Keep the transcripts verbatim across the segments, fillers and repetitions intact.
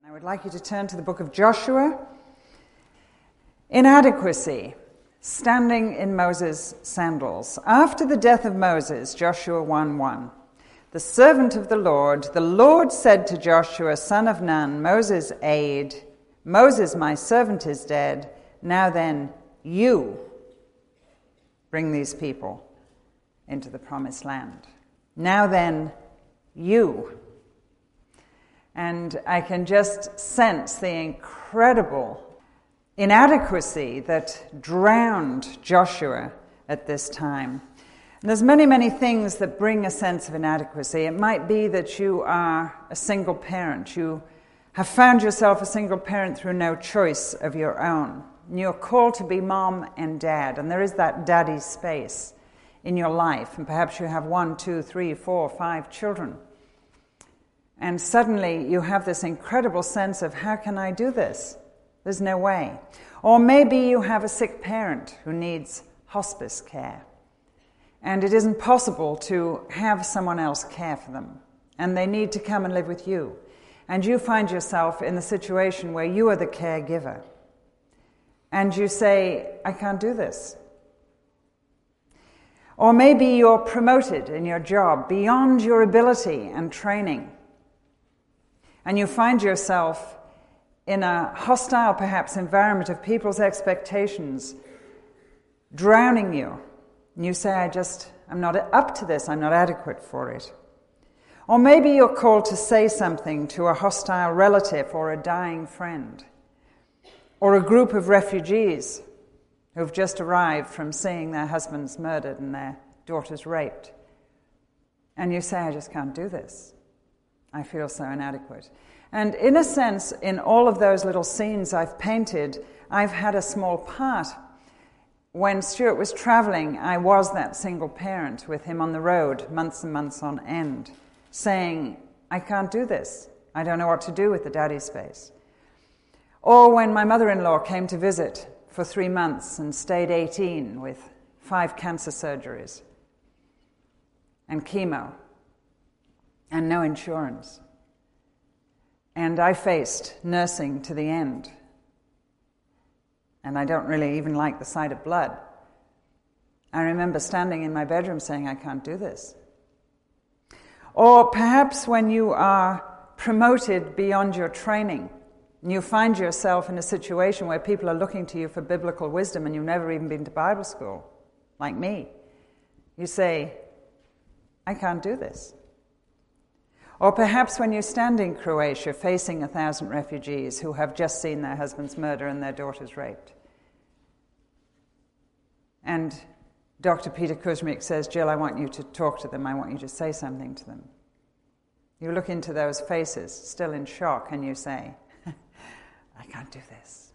I would like you to turn to the book of Joshua. Inadequacy, standing in Moses' sandals. After the death of Moses, Joshua one one, the servant of the Lord, the Lord said to Joshua, son of Nun, Moses' aide, Moses, my servant, is dead. Now then, you bring these people into the promised land. Now then, you. And I can just sense the incredible inadequacy that drowned Joshua at this time. And there's many, many things that bring a sense of inadequacy. It might be that you are a single parent. You have found yourself a single parent through no choice of your own. And you're called to be mom and dad, and there is that daddy space in your life. And perhaps you have one, two, three, four, five children. And suddenly you have this incredible sense of, how can I do this? There's no way. Or maybe you have a sick parent who needs hospice care. And it isn't possible to have someone else care for them. And they need to come and live with you. And you find yourself in the situation where you are the caregiver. And you say, I can't do this. Or maybe you're promoted in your job beyond your ability and training. And you find yourself in a hostile, perhaps, environment of people's expectations drowning you. And you say, I just, I'm not up to this, I'm not adequate for it. Or maybe you're called to say something to a hostile relative or a dying friend. Or a group of refugees who've just arrived from seeing their husbands murdered and their daughters raped. And you say, I just can't do this. I feel so inadequate. And in a sense, in all of those little scenes I've painted, I've had a small part. When Stuart was traveling, I was that single parent with him on the road, months and months on end, saying, I can't do this. I don't know what to do with the daddy space. Or when my mother-in-law came to visit for three months and stayed eighteen with five cancer surgeries and chemo, and no insurance. And I faced nursing to the end. And I don't really even like the sight of blood. I remember standing in my bedroom saying, I can't do this. Or perhaps when you are promoted beyond your training, and you find yourself in a situation where people are looking to you for biblical wisdom and you've never even been to Bible school, like me. You say, I can't do this. Or perhaps when you stand in Croatia facing a thousand refugees who have just seen their husbands murdered and their daughters raped. And Doctor Peter Kuzmic says, Jill, I want you to talk to them. I want you to say something to them. You look into those faces, still in shock, and you say, I can't do this.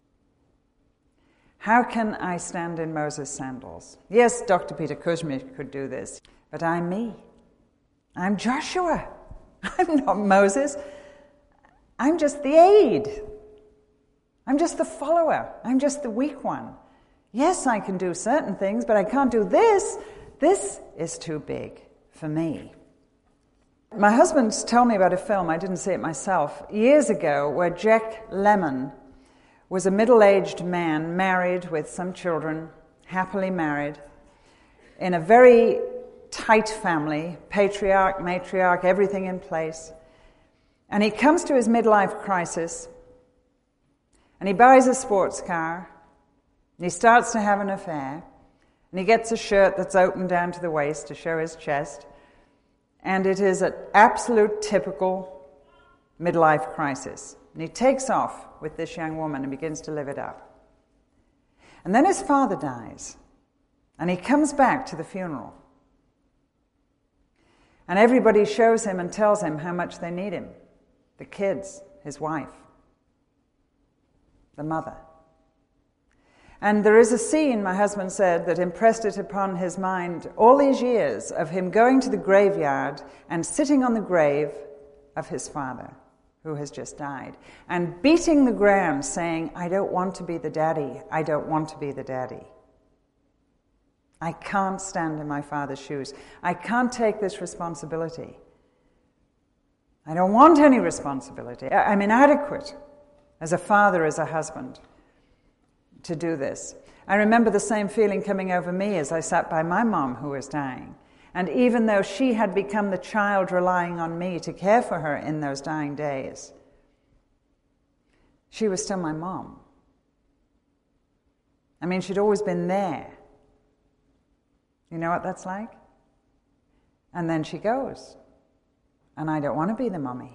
How can I stand in Moses' sandals? Yes, Doctor Peter Kuzmic could do this, but I'm me. I'm Joshua. I'm not Moses. I'm just the aide. I'm just the follower. I'm just the weak one. Yes, I can do certain things, but I can't do this. This is too big for me. My husband told me about a film, I didn't see it myself, years ago, where Jack Lemmon was a middle-aged man, married with some children, happily married, in a very tight family, patriarch, matriarch, everything in place. And he comes to his midlife crisis, and he buys a sports car, and he starts to have an affair, and he gets a shirt that's open down to the waist to show his chest, and it is an absolute typical midlife crisis. And he takes off with this young woman and begins to live it up. And then his father dies, and he comes back to the funeral. And everybody shows him and tells him how much they need him. The kids, his wife, the mother. And there is a scene, my husband said, that impressed it upon his mind all these years of him going to the graveyard and sitting on the grave of his father, who has just died, and beating the ground saying, I don't want to be the daddy, I don't want to be the daddy. I can't stand in my father's shoes. I can't take this responsibility. I I don't want any responsibility. I'm inadequate as a father, as a husband, to do this. I remember the same feeling coming over me as I sat by my mom who was dying. And even though she had become the child relying on me to care for her in those dying days, she was still my mom. I mean, she'd always been there. You know what that's like? And then she goes. And I don't want to be the mummy.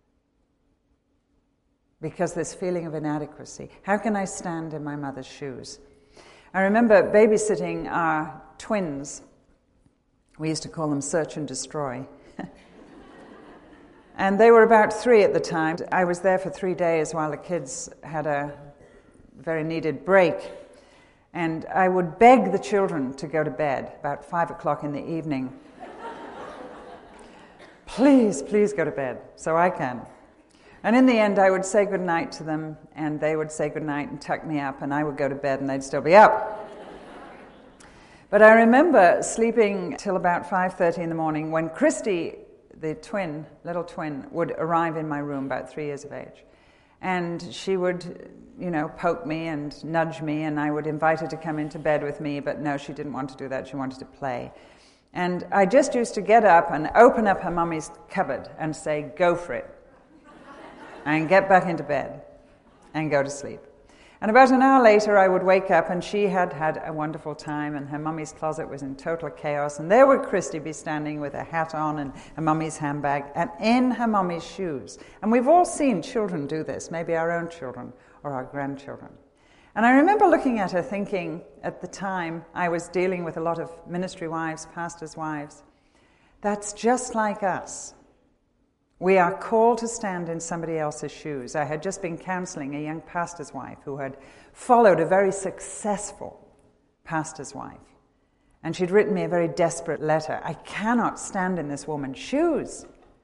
Because this feeling of inadequacy. How can I stand in my mother's shoes? I remember babysitting our twins. We used to call them Search and Destroy. And they were about three at the time. I was there for three days while the kids had a very needed break. And I would beg the children to go to bed about five o'clock in the evening. Please, please go to bed so I can. And in the end, I would say goodnight to them, and they would say goodnight and tuck me up, and I would go to bed, and they'd still be up. But I remember sleeping till about five thirty in the morning when Christy, the twin, little twin, would arrive in my room, about three years of age. And she would, you know, poke me and nudge me, and I would invite her to come into bed with me, but no, she didn't want to do that. She wanted to play. And I just used to get up and open up her mummy's cupboard and say, go for it. And get back into bed and go to sleep. And about an hour later, I would wake up, and she had had a wonderful time, and her mummy's closet was in total chaos, and there would Christy be standing with a hat on and her mummy's handbag, and in her mummy's shoes. And we've all seen children do this, maybe our own children or our grandchildren. And I remember looking at her thinking, at the time, I was dealing with a lot of ministry wives, pastors' wives, that's just like us. We are called to stand in somebody else's shoes. I had just been counseling a young pastor's wife who had followed a very successful pastor's wife. And she'd written me a very desperate letter. I cannot stand in this woman's shoes.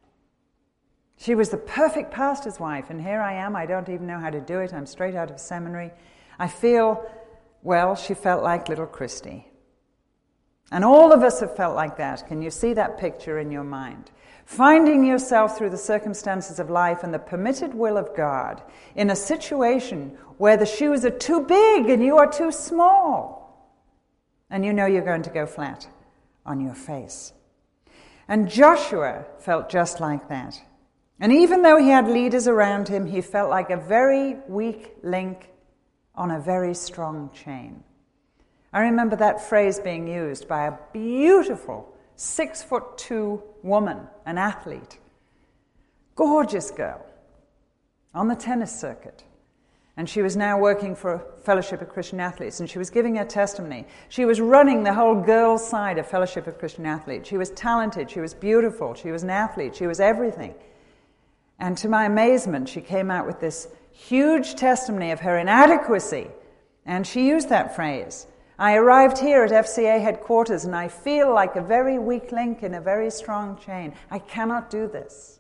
She was the perfect pastor's wife, and here I am. I don't even know how to do it. I'm straight out of seminary. I feel, well, she felt like little Christy. And all of us have felt like that. Can you see that picture in your mind? Finding yourself through the circumstances of life and the permitted will of God in a situation where the shoes are too big and you are too small. And you know you're going to go flat on your face. And Joshua felt just like that. And even though he had leaders around him, he felt like a very weak link on a very strong chain. I remember that phrase being used by a beautiful six foot two woman, an athlete, gorgeous girl, on the tennis circuit. And she was now working for Fellowship of Christian Athletes, and she was giving her testimony. She was running the whole girls' side of Fellowship of Christian Athletes. She was talented, she was beautiful, she was an athlete, she was everything. And to my amazement, she came out with this huge testimony of her inadequacy, and she used that phrase. I arrived here at F C A headquarters and I feel like a very weak link in a very strong chain. I cannot do this.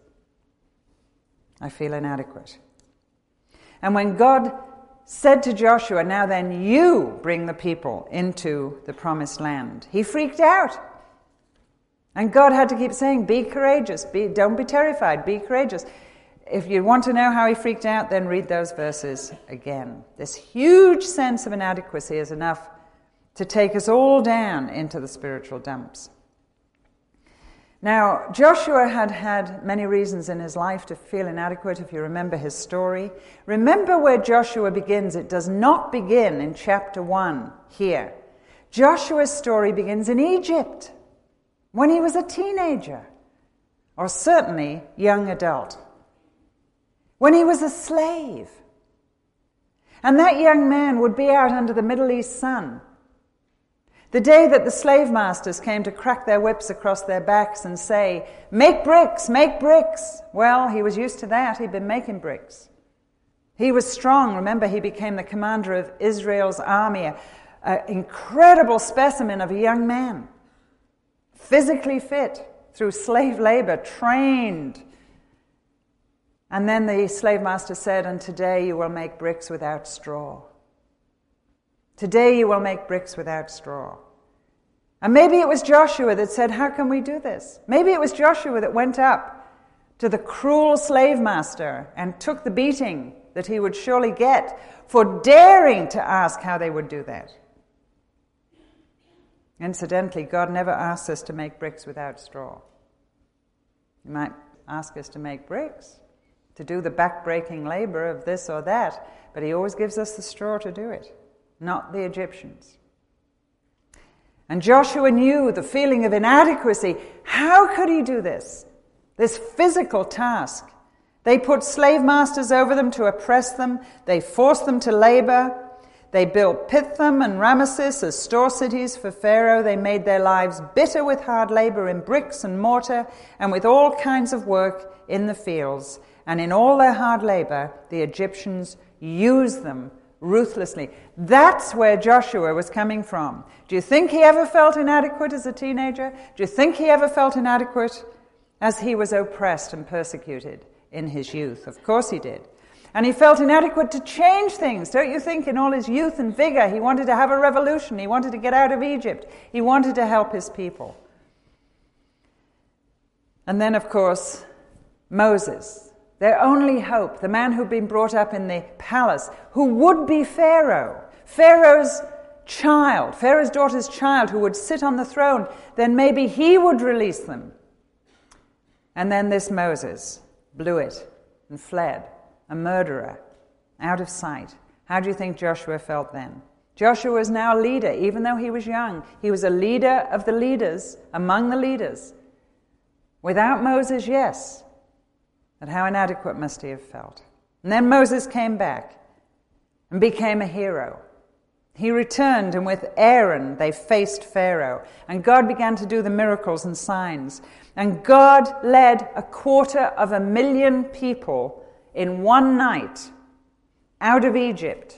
I feel inadequate. And when God said to Joshua, now then you bring the people into the promised land, he freaked out. And God had to keep saying, be courageous, be, don't be terrified, be courageous. If you want to know how he freaked out, then read those verses again. This huge sense of inadequacy is enough to take us all down into the spiritual dumps. Now, Joshua had had many reasons in his life to feel inadequate, if you remember his story. Remember where Joshua begins. It does not begin in chapter one here. Joshua's story begins in Egypt, when he was a teenager, or certainly young adult, when he was a slave. And that young man would be out under the Middle East sun. The day that the slave masters came to crack their whips across their backs and say, make bricks, make bricks. Well, he was used to that. He'd been making bricks. He was strong. Remember, he became the commander of Israel's army, an incredible specimen of a young man, physically fit through slave labor, trained. And then the slave master said, and today you will make bricks without straw. Today you will make bricks without straw. And maybe it was Joshua that said, how can we do this? Maybe it was Joshua that went up to the cruel slave master and took the beating that he would surely get for daring to ask how they would do that. Incidentally, God never asks us to make bricks without straw. He might ask us to make bricks, to do the back-breaking labor of this or that, but he always gives us the straw to do it, not the Egyptians. And Joshua knew the feeling of inadequacy. How could he do this? This physical task. They put slave masters over them to oppress them. They forced them to labor. They built Pithom and Ramesses as store cities for Pharaoh. They made their lives bitter with hard labor in bricks and mortar and with all kinds of work in the fields. And in all their hard labor, the Egyptians used them ruthlessly. That's where Joshua was coming from. Do you think he ever felt inadequate as a teenager? Do you think he ever felt inadequate as he was oppressed and persecuted in his youth? Of course he did. And he felt inadequate to change things. Don't you think in all his youth and vigor he wanted to have a revolution. He wanted to get out of Egypt. He wanted to help his people. And then, of course, Moses, their only hope, the man who'd been brought up in the palace, who would be Pharaoh, Pharaoh's child, Pharaoh's daughter's child, who would sit on the throne. Then maybe he would release them. And then this Moses blew it and fled. A murderer, out of sight. How do you think Joshua felt then? Joshua was now a leader, even though he was young. He was a leader of the leaders, among the leaders. Without Moses, yes. But how inadequate must he have felt? And then Moses came back and became a hero. He returned, and with Aaron they faced Pharaoh. And God began to do the miracles and signs. And God led a quarter of a million people in one night out of Egypt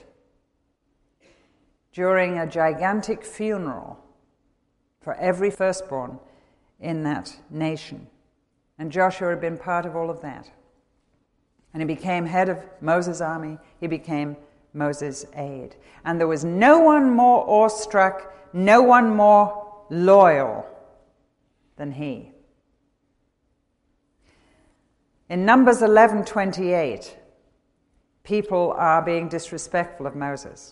during a gigantic funeral for every firstborn in that nation. And Joshua had been part of all of that. And he became head of Moses' army. He became Moses' aide. And there was no one more awestruck, no one more loyal than he. In Numbers eleven twenty-eight, people are being disrespectful of Moses.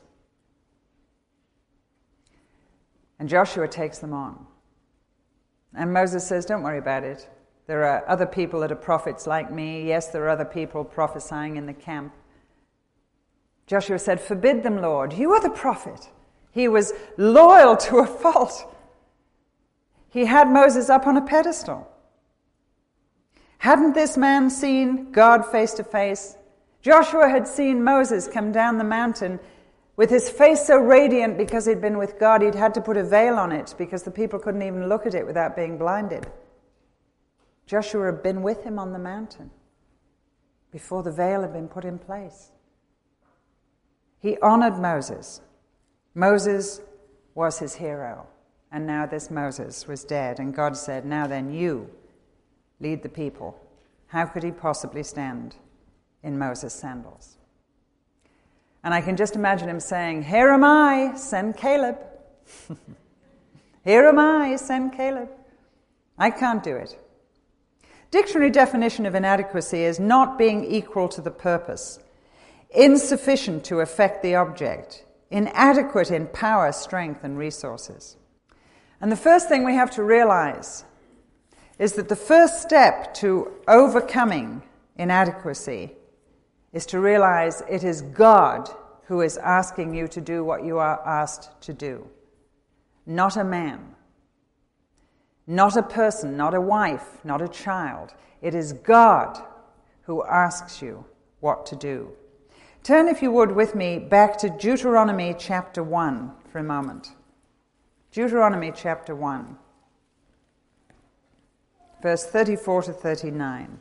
And Joshua takes them on. And Moses says, don't worry about it. There are other people that are prophets like me. Yes, there are other people prophesying in the camp. Joshua said, forbid them, Lord. You are the prophet. He was loyal to a fault. He had Moses up on a pedestal. Hadn't this man seen God face to face? Joshua had seen Moses come down the mountain with his face so radiant because he'd been with God, he'd had to put a veil on it because the people couldn't even look at it without being blinded. Joshua had been with him on the mountain before the veil had been put in place. He honored Moses. Moses was his hero. And now this Moses was dead. And God said, now then, you lead the people. How could he possibly stand in Moses' sandals? And I can just imagine him saying, here am I, send Caleb. Here am I, send Caleb. I can't do it. Dictionary definition of inadequacy is not being equal to the purpose, insufficient to effect the object, inadequate in power, strength, and resources. And the first thing we have to realize is that the first step to overcoming inadequacy is to realize it is God who is asking you to do what you are asked to do, not a man, not a person, not a wife, not a child. It is God who asks you what to do. Turn, if you would, with me back to Deuteronomy chapter one for a moment. Deuteronomy chapter one. Verse thirty-four to thirty-nine.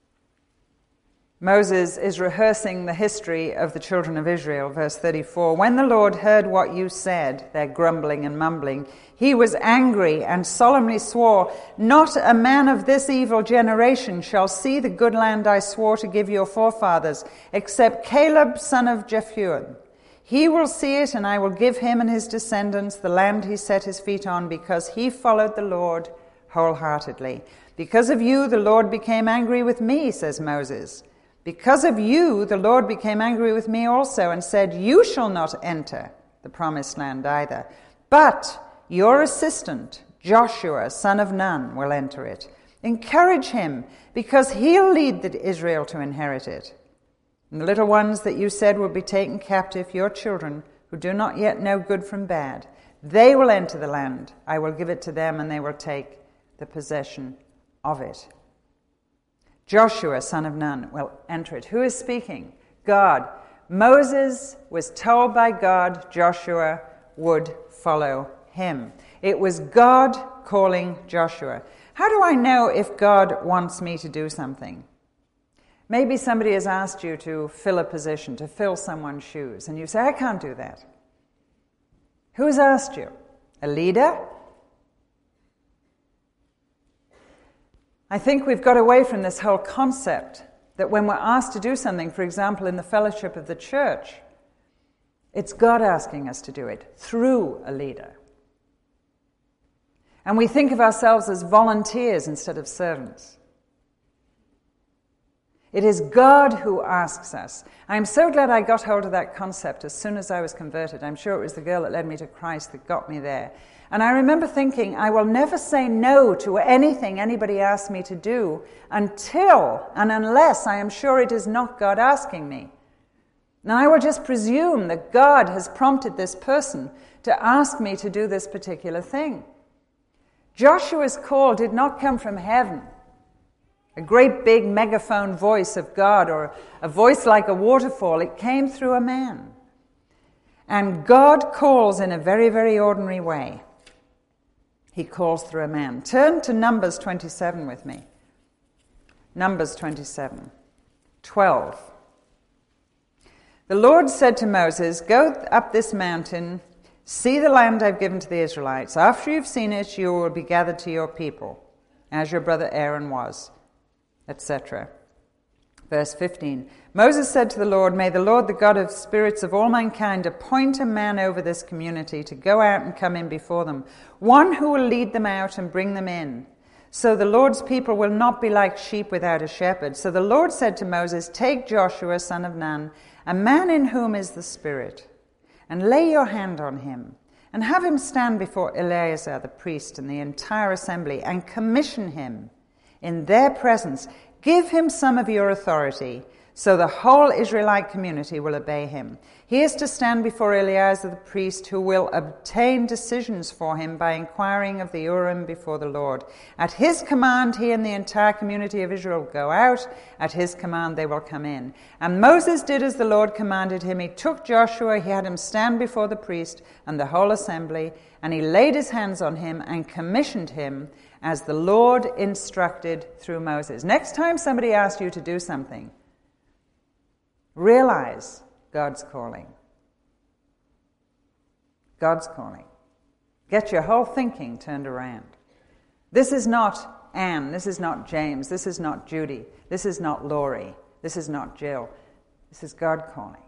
Moses is rehearsing the history of the children of Israel. Verse thirty-four. When the Lord heard what you said, their grumbling and mumbling, he was angry and solemnly swore, not a man of this evil generation shall see the good land I swore to give your forefathers, except Caleb son of Jephunneh. He will see it, and I will give him and his descendants the land he set his feet on, because he followed the Lord wholeheartedly. Because of you, the Lord became angry with me, says Moses. Because of you, the Lord became angry with me also and said, you shall not enter the promised land either. But your assistant, Joshua, son of Nun, will enter it. Encourage him, because he'll lead the Israel to inherit it. And the little ones that you said will be taken captive, your children, who do not yet know good from bad, they will enter the land. I will give it to them, and they will take the possession of it. Joshua, son of Nun, will enter it. Who is speaking? God. Moses was told by God Joshua would follow him. It was God calling Joshua. How do I know if God wants me to do something? Maybe somebody has asked you to fill a position, to fill someone's shoes, and you say, I can't do that. Who's asked you? A leader? I think we've got away from this whole concept that when we're asked to do something, for example, in the fellowship of the church, it's God asking us to do it through a leader. And we think of ourselves as volunteers instead of servants. It is God who asks us. I'm so glad I got hold of that concept as soon as I was converted. I'm sure it was the girl that led me to Christ that got me there. And I remember thinking, I will never say no to anything anybody asks me to do until and unless I am sure it is not God asking me. Now I will just presume that God has prompted this person to ask me to do this particular thing. Joshua's call did not come from heaven, a great big megaphone voice of God or a voice like a waterfall. It came through a man. And God calls in a very, very ordinary way. He calls through a man. Turn to Numbers twenty-seven with me. Numbers twenty-seven, twelve. The Lord said to Moses, go up this mountain, see the land I've given to the Israelites. After you've seen it, you will be gathered to your people, as your brother Aaron was, et cetera. Verse fifteen. Moses said to the Lord, may the Lord, the God of spirits of all mankind, appoint a man over this community to go out and come in before them, one who will lead them out and bring them in. So the Lord's people will not be like sheep without a shepherd. So the Lord said to Moses, take Joshua, son of Nun, a man in whom is the Spirit, and lay your hand on him, and have him stand before Eleazar the priest and the entire assembly, and commission him in their presence. Give him some of your authority, so the whole Israelite community will obey him. He is to stand before Eleazar the priest, who will obtain decisions for him by inquiring of the Urim before the Lord. At his command, he and the entire community of Israel will go out. At his command, they will come in. And Moses did as the Lord commanded him. He took Joshua, he had him stand before the priest and the whole assembly, and he laid his hands on him and commissioned him as the Lord instructed through Moses. Next time somebody asks you to do something, realize God's calling. God's calling. Get your whole thinking turned around. This is not Anne. This is not James. This is not Judy. This is not Laurie. This is not Jill. This is God calling.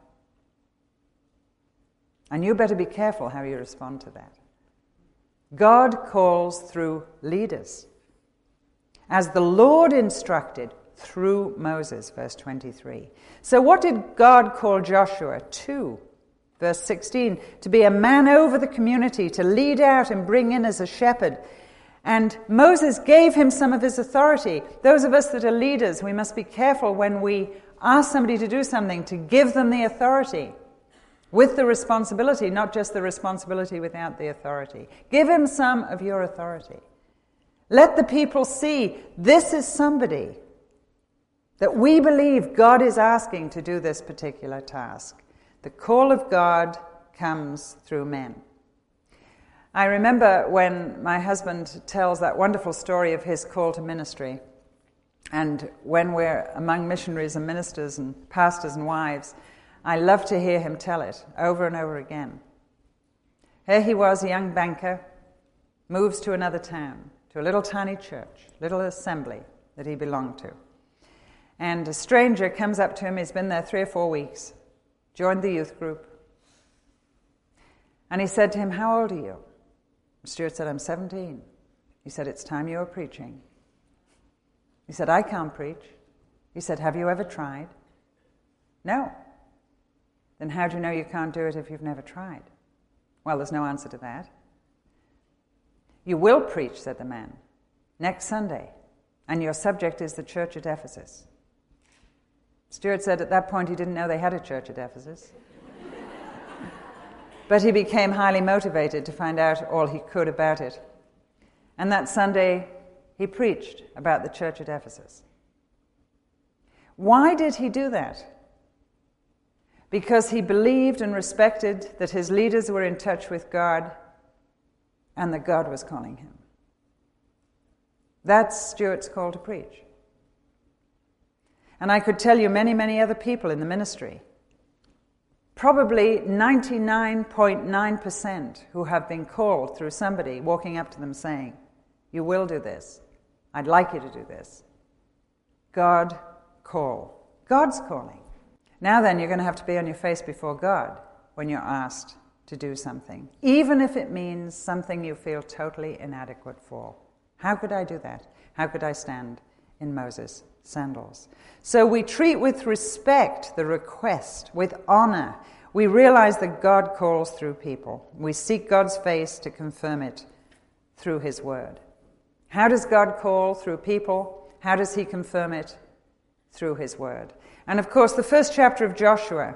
And you better be careful how you respond to that. God calls through leaders, as the Lord instructed through Moses, verse twenty-three. So what did God call Joshua to? Verse sixteen, to be a man over the community, to lead out and bring in as a shepherd. And Moses gave him some of his authority. Those of us that are leaders, we must be careful when we ask somebody to do something, to give them the authority. With the responsibility, not just the responsibility without the authority. Give him some of your authority. Let the people see this is somebody that we believe God is asking to do this particular task. The call of God comes through men. I remember when my husband tells that wonderful story of his call to ministry, and when we're among missionaries and ministers and pastors and wives, I love to hear him tell it over and over again. Here he was, a young banker, moves to another town, to a little tiny church, little assembly that he belonged to. And a stranger comes up to him, he's been there three or four weeks, joined the youth group. And he said to him, how old are you? Stuart said, I'm seventeen. He said, it's time you were preaching. He said, I can't preach. He said, have you ever tried? No. Then how do you know you can't do it if you've never tried? Well, there's no answer to that. You will preach, said the man, next Sunday, and your subject is the church at Ephesus. Stuart said at that point he didn't know they had a church at Ephesus. But he became highly motivated to find out all he could about it. And that Sunday, he preached about the church at Ephesus. Why did he do that? Because he believed and respected that his leaders were in touch with God and that God was calling him. That's Stuart's call to preach. And I could tell you many, many other people in the ministry, probably ninety-nine point nine percent who have been called through somebody walking up to them saying, you will do this. I'd like you to do this. God call. God's calling. Now then, you're going to have to be on your face before God when you're asked to do something, even if it means something you feel totally inadequate for. How could I do that? How could I stand in Moses' sandals? So we treat with respect the request, with honor. We realize that God calls through people. We seek God's face to confirm it through his word. How does God call? Through people. How does he confirm it? Through his word. And of course, the first chapter of Joshua,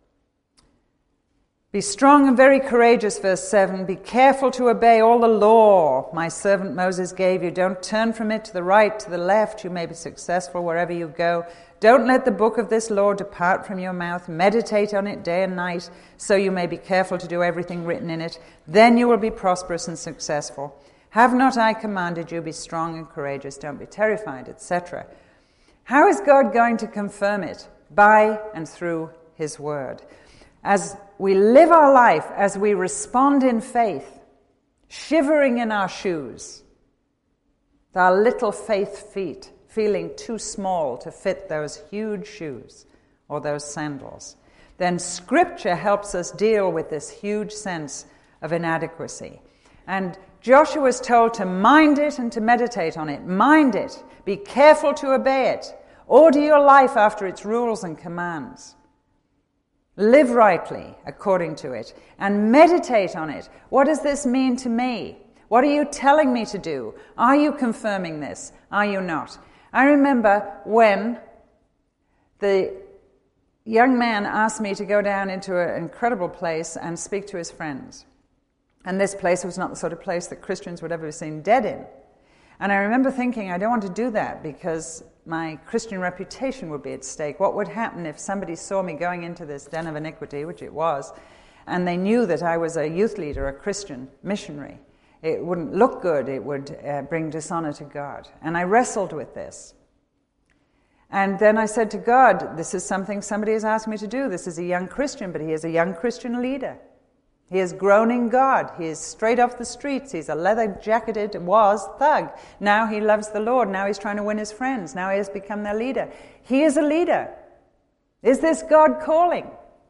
be strong and very courageous, verse seven. Be careful to obey all the law my servant Moses gave you. Don't turn from it to the right, to the left. You may be successful wherever you go. Don't let the book of this law depart from your mouth. Meditate on it day and night, so you may be careful to do everything written in it. Then you will be prosperous and successful. Have not I commanded you, be strong and courageous, don't be terrified, et cetera. How is God going to confirm it? By and through his word. As we live our life, as we respond in faith, shivering in our shoes, our little faith feet feeling too small to fit those huge shoes or those sandals, then Scripture helps us deal with this huge sense of inadequacy. And Joshua is told to mind it and to meditate on it. Mind it. Be careful to obey it. Order your life after its rules and commands. Live rightly according to it and meditate on it. What does this mean to me? What are you telling me to do? Are you confirming this? Are you not? I remember when the young man asked me to go down into an incredible place and speak to his friends. And this place was not the sort of place that Christians would ever be seen dead in. And I remember thinking, I don't want to do that because my Christian reputation would be at stake. What would happen if somebody saw me going into this den of iniquity, which it was, and they knew that I was a youth leader, a Christian missionary? It wouldn't look good. It would uh, bring dishonor to God. And I wrestled with this. And then I said to God, this is something somebody has asked me to do. This is a young Christian, but he is a young Christian leader. He has grown in God. He is straight off the streets. He's a leather-jacketed, was, thug. Now he loves the Lord. Now he's trying to win his friends. Now he has become their leader. He is a leader. Is this God calling?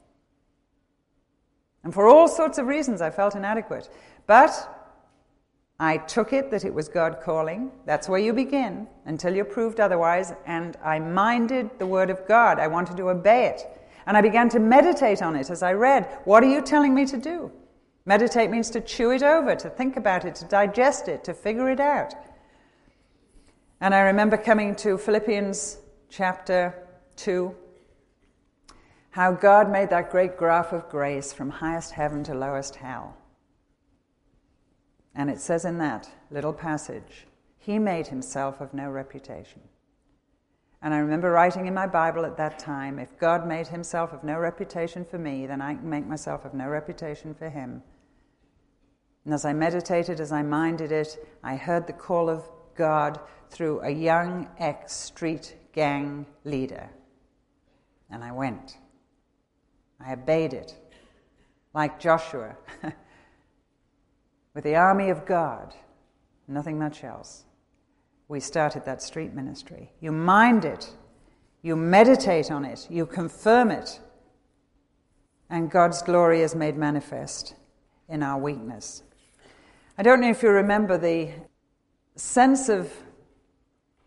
And for all sorts of reasons, I felt inadequate. But I took it that it was God calling. That's where you begin, until you're proved otherwise. And I minded the word of God. I wanted to obey it. And I began to meditate on it as I read. What are you telling me to do? Meditate means to chew it over, to think about it, to digest it, to figure it out. And I remember coming to Philippians chapter two, how God made that great graph of grace from highest heaven to lowest hell. And it says in that little passage, he made himself of no reputation. And I remember writing in my Bible at that time, if God made himself of no reputation for me, then I can make myself of no reputation for him. And as I meditated, as I minded it, I heard the call of God through a young ex-street gang leader. And I went. I obeyed it, like Joshua, with the army of God, nothing much else. We started that street ministry. You mind it, you meditate on it, you confirm it, and God's glory is made manifest in our weakness. I don't know if you remember the sense of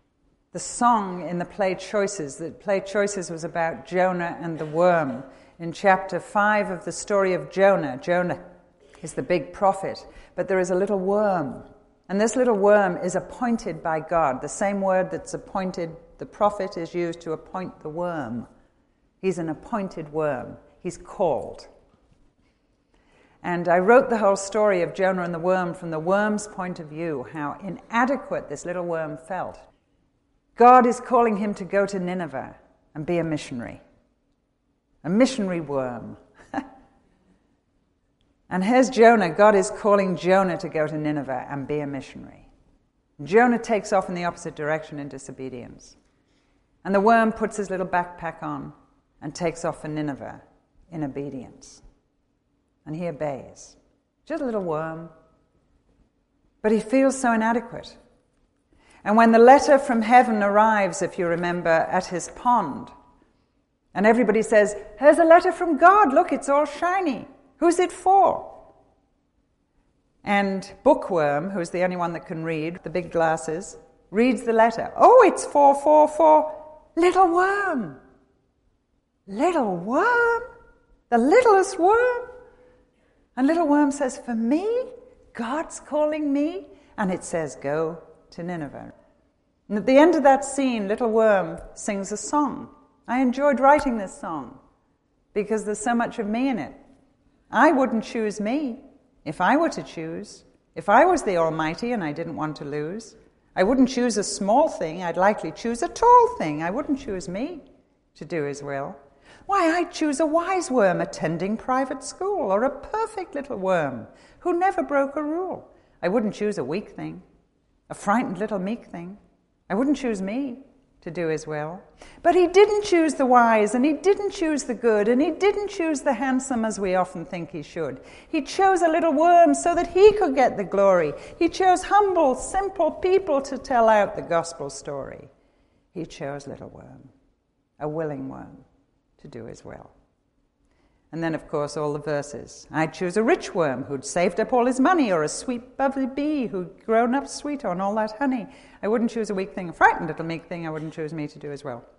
the song in the play Choices. The play Choices was about Jonah and the worm. In chapter five of the story of Jonah, Jonah is the big prophet, but there is a little worm. And this little worm is appointed by God. The same word that's appointed the prophet is used to appoint the worm. He's an appointed worm. He's called. And I wrote the whole story of Jonah and the worm from the worm's point of view, how inadequate this little worm felt. God is calling him to go to Nineveh and be a missionary. A missionary worm. And here's Jonah. God is calling Jonah to go to Nineveh and be a missionary. Jonah takes off in the opposite direction in disobedience. And the worm puts his little backpack on and takes off for Nineveh in obedience. And he obeys. Just a little worm. But he feels so inadequate. And when the letter from heaven arrives, if you remember, at his pond, and everybody says, here's a letter from God, look, it's all shiny. Who's it for? And Bookworm, who's the only one that can read, the big glasses, reads the letter. Oh, it's for, for, for little worm. Little worm? The littlest worm? And little worm says, for me? God's calling me? And it says, go to Nineveh. And at the end of that scene, little worm sings a song. I enjoyed writing this song because there's so much of me in it. I wouldn't choose me if I were to choose. If I was the Almighty and I didn't want to lose, I wouldn't choose a small thing. I'd likely choose a tall thing. I wouldn't choose me to do his will. Why, I'd choose a wise worm attending private school or a perfect little worm who never broke a rule. I wouldn't choose a weak thing, a frightened little meek thing. I wouldn't choose me to do his will. But he didn't choose the wise, and he didn't choose the good, and he didn't choose the handsome as we often think he should. He chose a little worm so that he could get the glory. He chose humble, simple people to tell out the gospel story. He chose little worm, a willing worm, to do his will. And then, of course, all the verses. I'd choose a rich worm who'd saved up all his money, or a sweet bubbly bee who'd grown up sweet on all that honey. I wouldn't choose a weak thing, a frightened little meek thing. I wouldn't choose me to do as well.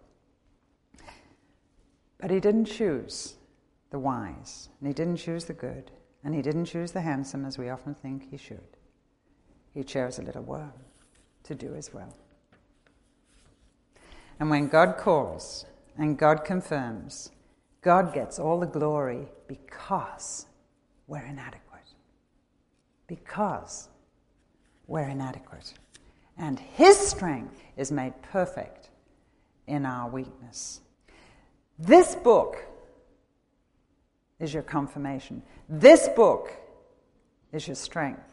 But he didn't choose the wise, and he didn't choose the good, and he didn't choose the handsome as we often think he should. He chose a little worm to do his will. And when God calls and God confirms, God gets all the glory because we're inadequate. Because we're inadequate. And his strength is made perfect in our weakness. This book is your confirmation. This book is your strength.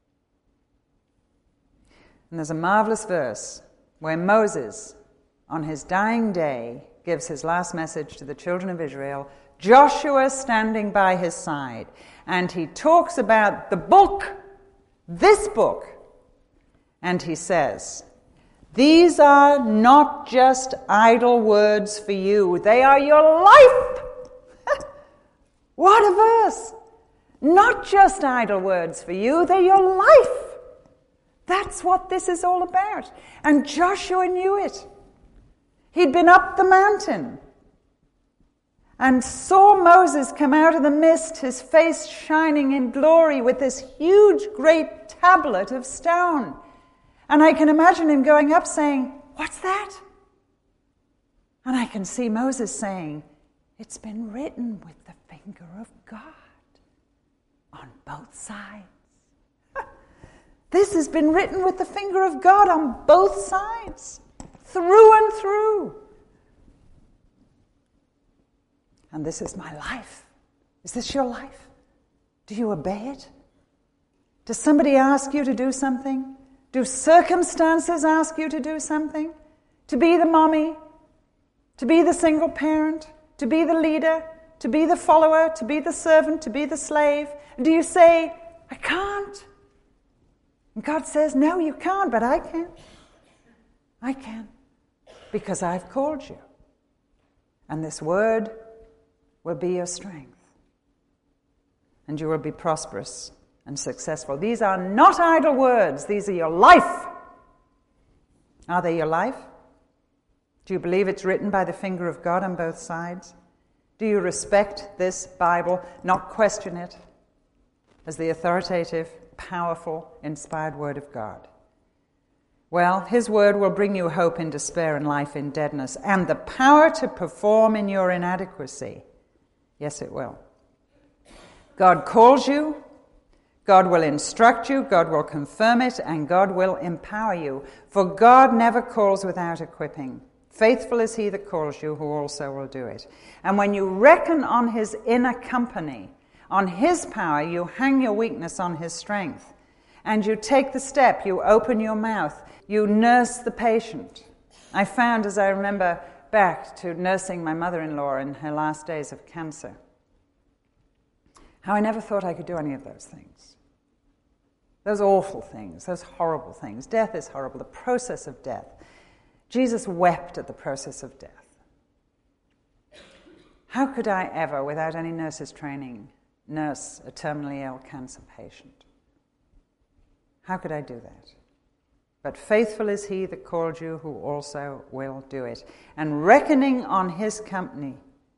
And there's a marvelous verse where Moses, on his dying day, gives his last message to the children of Israel, Joshua standing by his side. And he talks about the book, this book. And he says, these are not just idle words for you. They are your life. What a verse. Not just idle words for you. They're your life. That's what this is all about. And Joshua knew it. He'd been up the mountain and saw Moses come out of the mist, his face shining in glory with this huge, great tablet of stone. And I can imagine him going up saying, what's that? And I can see Moses saying, it's been written with the finger of God on both sides. This has been written with the finger of God on both sides. Through and through. And this is my life. Is this your life? Do you obey it? Does somebody ask you to do something? Do circumstances ask you to do something? To be the mommy? To be the single parent? To be the leader? To be the follower? To be the servant? To be the slave? And do you say, I can't? And God says, no, you can't, but I can. I can. Because I've called you. And this word will be your strength. And you will be prosperous and successful. These are not idle words. These are your life. Are they your life? Do you believe it's written by the finger of God on both sides? Do you respect this Bible, not question it as the authoritative, powerful, inspired Word of God? Well, His Word will bring you hope in despair and life in deadness, and the power to perform in your inadequacy. Yes, it will. God calls you, God will instruct you, God will confirm it, and God will empower you. For God never calls without equipping. Faithful is He that calls you, who also will do it. And when you reckon on His inner company, on His power, you hang your weakness on His strength. And you take the step, you open your mouth, you nurse the patient. I found, as I remember back to nursing my mother-in-law in her last days of cancer, how I never thought I could do any of those things. Those awful things, those horrible things. Death is horrible, the process of death. Jesus wept at the process of death. How could I ever, without any nurse's training, nurse a terminally ill cancer patient? How could I do that? But faithful is He that called you, who also will do it. And reckoning on His company,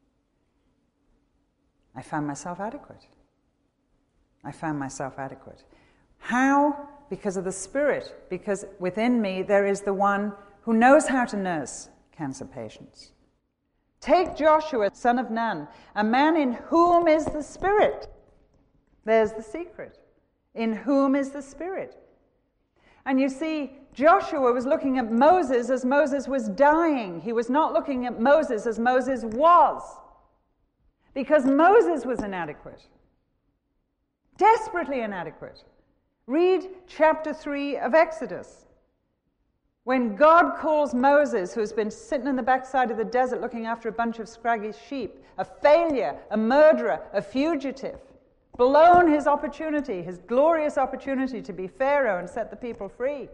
I found myself adequate. I found myself adequate. How? Because of the Spirit. Because within me there is the one who knows how to nurse cancer patients. Take Joshua, son of Nun, a man in whom is the Spirit. There's the secret. In whom is the Spirit. And you see, Joshua was looking at Moses as Moses was dying. He was not looking at Moses as Moses was. Because Moses was inadequate. Desperately inadequate. Read chapter three of Exodus. When God calls Moses, who's been sitting in the backside of the desert looking after a bunch of scraggy sheep, a failure, a murderer, a fugitive, blown his opportunity, his glorious opportunity to be Pharaoh and set the people free.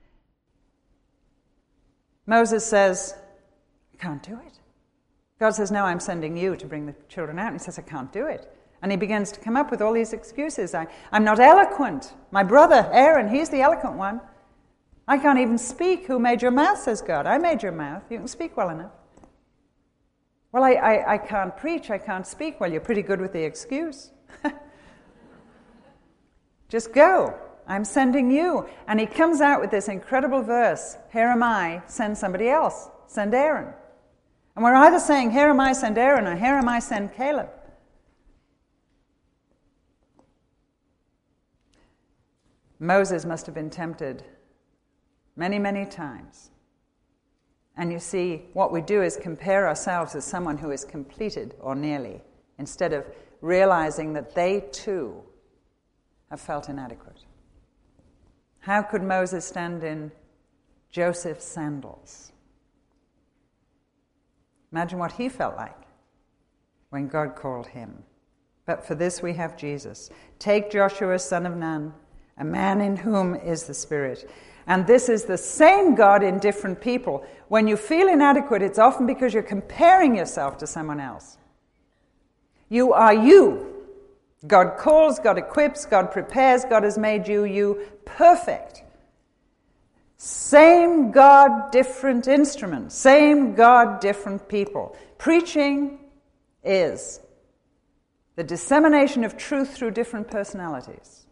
Moses says, I can't do it. God says, no, I'm sending you to bring the children out. And he says, I can't do it. And he begins to come up with all these excuses. I, I'm not eloquent. My brother, Aaron, he's the eloquent one. I can't even speak. Who made your mouth, says God. I made your mouth. You can speak well enough. Well, I, I, I can't preach. I can't speak. Well, you're pretty good with the excuse. Just go. I'm sending you. And he comes out with this incredible verse. Here am I, send somebody else. Send Aaron. And we're either saying, here am I, send Aaron, or here am I, send Caleb. Moses must have been tempted many, many times. And you see, what we do is compare ourselves as someone who is completed or nearly, instead of realizing that they too have felt inadequate. How could Moses stand in Joseph's sandals? Imagine what he felt like when God called him. But for this we have Jesus. Take Joshua, son of Nun, a man in whom is the Spirit. And this is the same God in different people. When you feel inadequate, it's often because you're comparing yourself to someone else. You are you. God calls, God equips, God prepares, God has made you, you perfect. Same God, different instruments. Same God, different people. Preaching is the dissemination of truth through different personalities.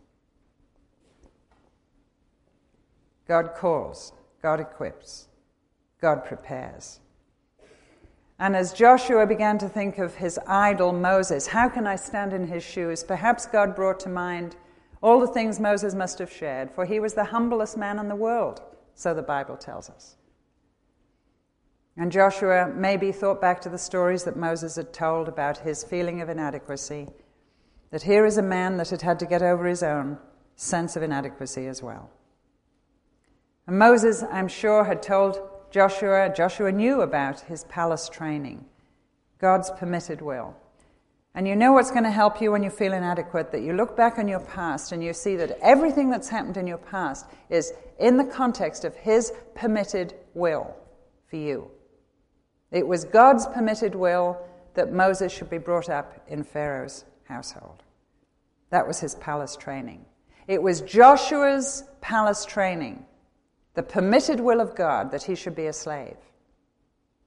God calls, God equips, God prepares. And as Joshua began to think of his idol Moses, how can I stand in his shoes? Perhaps God brought to mind all the things Moses must have shared, for he was the humblest man in the world, so the Bible tells us. And Joshua maybe thought back to the stories that Moses had told about his feeling of inadequacy, that here is a man that had had to get over his own sense of inadequacy as well. And Moses, I'm sure, had told Joshua, Joshua knew about his palace training, God's permitted will. And you know what's going to help you when you feel inadequate, that you look back on your past and you see that everything that's happened in your past is in the context of his permitted will for you. It was God's permitted will that Moses should be brought up in Pharaoh's household. That was his palace training. It was Joshua's palace training, the permitted will of God that he should be a slave.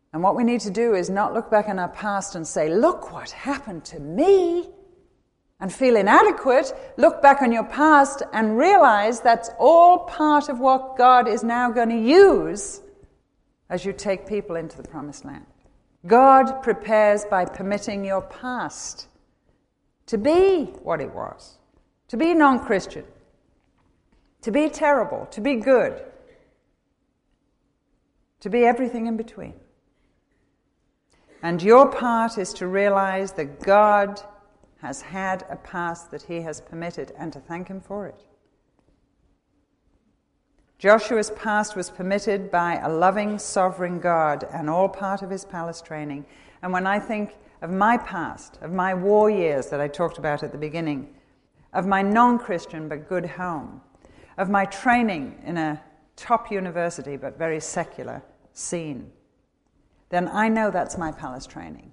And what we need to do is not look back on our past and say, look what happened to me, and feel inadequate. Look back on your past and realize that's all part of what God is now going to use as you take people into the promised land. God prepares by permitting your past to be what it was, to be non-Christian, to be terrible, to be good, to be everything in between. And your part is to realize that God has had a past that he has permitted, and to thank him for it. Joshua's past was permitted by a loving, sovereign God, and all part of his palace training. And when I think of my past, of my war years that I talked about at the beginning, of my non-Christian but good home, of my training in a top university but very secular scene, then I know that's my palace training.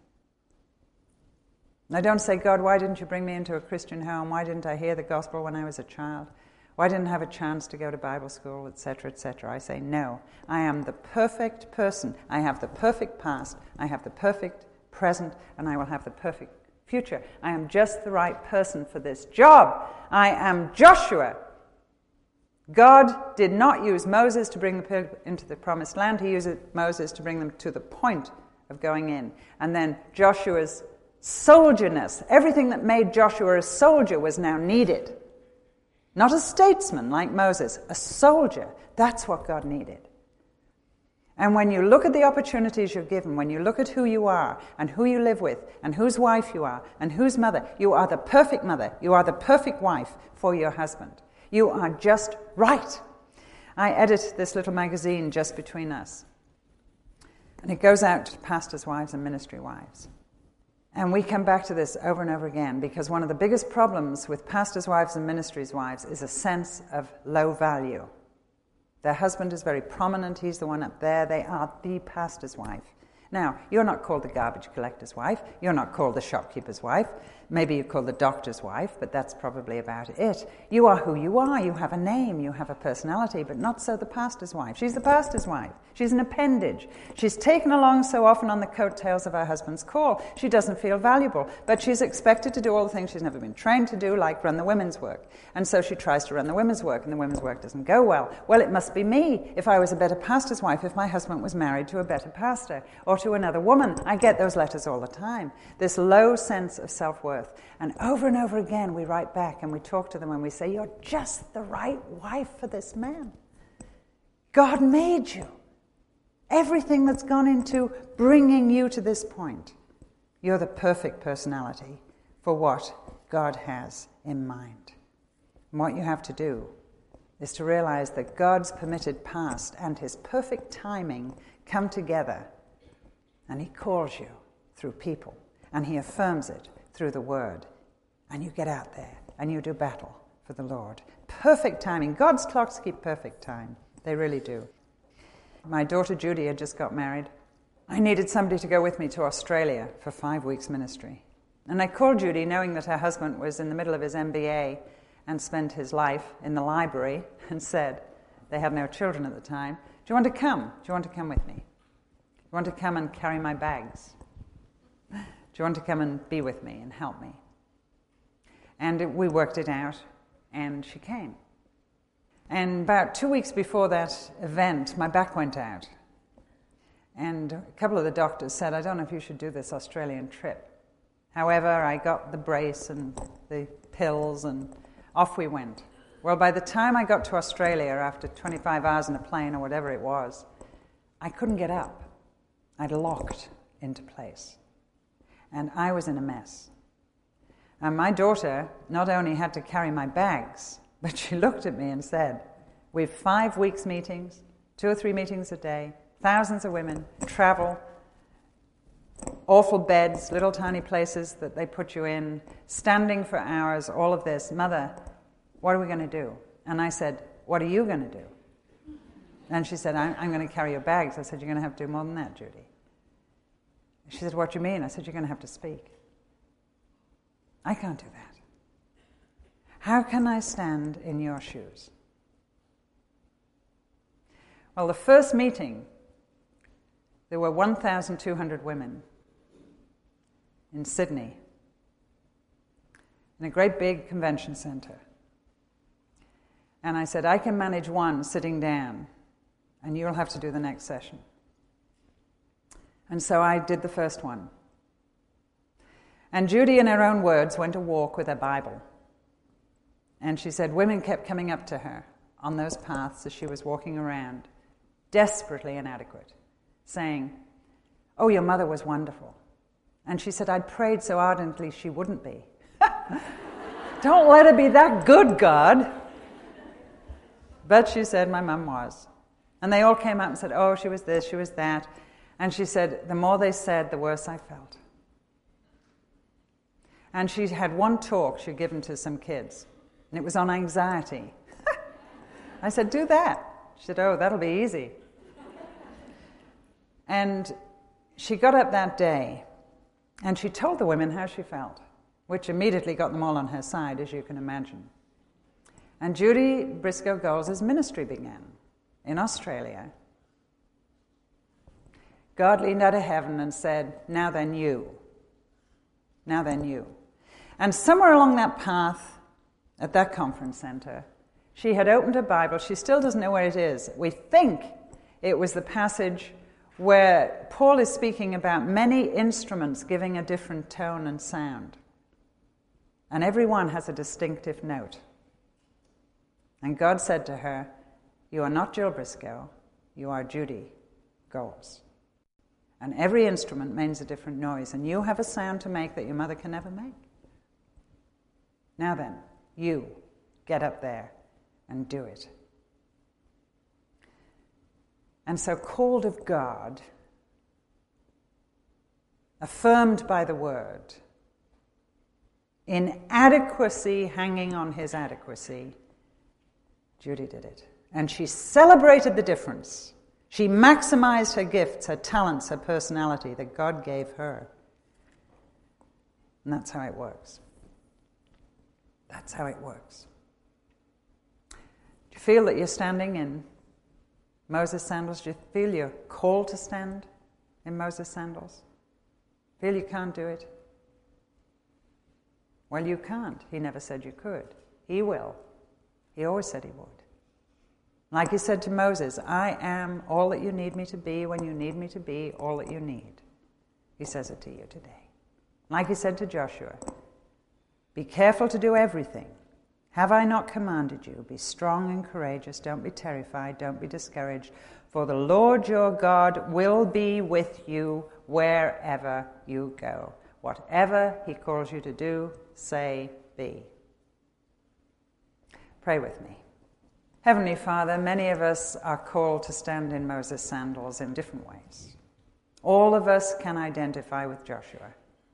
And I don't say, God, why didn't you bring me into a Christian home? Why didn't I hear the gospel when I was a child? Why didn't I have a chance to go to Bible school, et cetera, et cetera? I say, no, I am the perfect person. I have the perfect past. I have the perfect present, and I will have the perfect future. I am just the right person for this job. I am Joshua. God did not use Moses to bring the people into the promised land. He used Moses to bring them to the point of going in. And then Joshua's soldierness, everything that made Joshua a soldier, was now needed. Not a statesman like Moses, a soldier. That's what God needed. And when you look at the opportunities you're given, when you look at who you are and who you live with and whose wife you are and whose mother, you are the perfect mother, you are the perfect wife for your husband. You are just right. I edit this little magazine, Just Between Us. And it goes out to pastors' wives and ministry wives. And we come back to this over and over again, because one of the biggest problems with pastors' wives and ministries' wives is a sense of low value. Their husband is very prominent. He's the one up there. They are the pastor's wife. Now, you're not called the garbage collector's wife. You're not called the shopkeeper's wife. Maybe you're called the doctor's wife, but that's probably about it. You are who you are. You have a name. You have a personality, but not so the pastor's wife. She's the pastor's wife. She's an appendage. She's taken along so often on the coattails of her husband's call. She doesn't feel valuable, but she's expected to do all the things she's never been trained to do, like run the women's work. And so she tries to run the women's work, and the women's work doesn't go well. Well, it must be me. If I was a better pastor's wife, if my husband was married to a better pastor or to another woman. I get those letters all the time. This low sense of self-worth. And over and over again, we write back and we talk to them and we say, you're just the right wife for this man. God made you. Everything that's gone into bringing you to this point, you're the perfect personality for what God has in mind. And what you have to do is to realize that God's permitted past and his perfect timing come together, and he calls you through people, and he affirms it through the word, and you get out there and you do battle for the Lord. Perfect timing. God's clocks keep perfect time. They really do. My daughter Judy had just got married. I needed somebody to go with me to Australia for five weeks ministry. And I called Judy knowing that her husband was in the middle of his M B A and spent his life in the library, and said, they had no children at the time, do you want to come? Do you want to come with me? Do you want to come and carry my bags? Do you want to come and be with me and help me? And it, we worked it out, and she came. And about two weeks before that event, my back went out. And a couple of the doctors said, I don't know if you should do this Australian trip. However, I got the brace and the pills, and off we went. Well, by the time I got to Australia, after twenty-five hours in a plane or whatever it was, I couldn't get up. I'd locked into place. And I was in a mess. And my daughter not only had to carry my bags, but she looked at me and said, we've five weeks meetings, two or three meetings a day, thousands of women, travel, awful beds, little tiny places that they put you in, standing for hours, all of this. Mother, what are we going to do? And I said, what are you going to do? And she said, I'm, I'm going to carry your bags. I said, you're going to have to do more than that, Judy. She said, what do you mean? I said, you're going to have to speak. I can't do that. How can I stand in your shoes? Well, the first meeting There were one thousand two hundred women in Sydney, in a great big convention center. And I said, I can manage one sitting down, and you'll have to do the next session. And so I did the first one. And Judy, in her own words, went a walk with her Bible. And she said women kept coming up to her on those paths as she was walking around, desperately inadequate, saying, oh, your mother was wonderful. And she said, I'd prayed so ardently she wouldn't be. Don't let her be that good, God. But she said, my mum was. And they all came up and said, oh, she was this, she was that. And she said, the more they said, the worse I felt. And she had one talk she'd given to some kids, and it was on anxiety. I said, do that. She said, oh, that'll be easy. And she got up that day, and she told the women how she felt, which immediately got them all on her side, as you can imagine. And Judy Briscoe Goles's ministry began in Australia. God leaned out of heaven and said, now then you. Now then you. And somewhere along that path, at that conference center, she had opened a Bible. She still doesn't know where it is. We think it was the passage where Paul is speaking about many instruments giving a different tone and sound. And every one has a distinctive note. And God said to her, you are not Jill Briscoe, you are Judy Goles. And every instrument makes a different noise, and you have a sound to make that your mother can never make. Now then, you get up there and do it. And so, called of God, affirmed by the Word, inadequacy hanging on his adequacy, Judy did it. And she celebrated the difference. She maximized her gifts, her talents, her personality that God gave her. And that's how it works. That's how it works. Do you feel that you're standing in Moses' sandals? Do you feel you're called to stand in Moses' sandals? Feel you can't do it? Well, you can't. He never said you could. He will. He always said he would. Like he said to Moses, I am all that you need me to be when you need me to be all that you need. He says it to you today. Like he said to Joshua, be careful to do everything. Have I not commanded you? Be strong and courageous. Don't be terrified. Don't be discouraged. For the Lord your God will be with you wherever you go. Whatever he calls you to do, say, be. Pray with me. Heavenly Father, many of us are called to stand in Moses' sandals in different ways. All of us can identify with Joshua.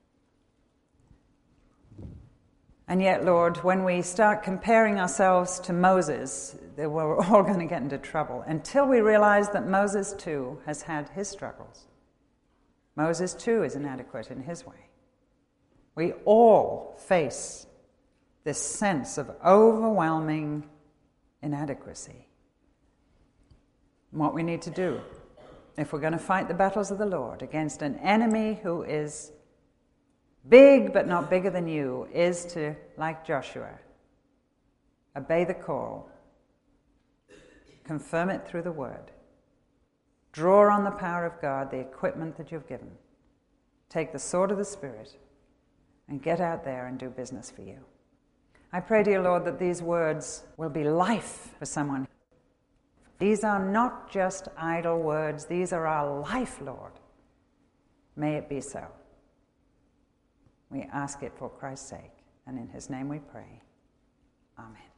And yet, Lord, when we start comparing ourselves to Moses, we're all going to get into trouble until we realize that Moses, too, has had his struggles. Moses, too, is inadequate in his way. We all face this sense of overwhelming inadequacy. And what we need to do, if we're going to fight the battles of the Lord against an enemy who is big but not bigger than you, is to, like Joshua, obey the call, confirm it through the word, draw on the power of God, the equipment that you've given, take the sword of the Spirit, and get out there and do business for you. I pray, dear Lord, that these words will be life for someone. These are not just idle words. These are our life, Lord. May it be so. We ask it for Christ's sake, and in his name we pray. Amen.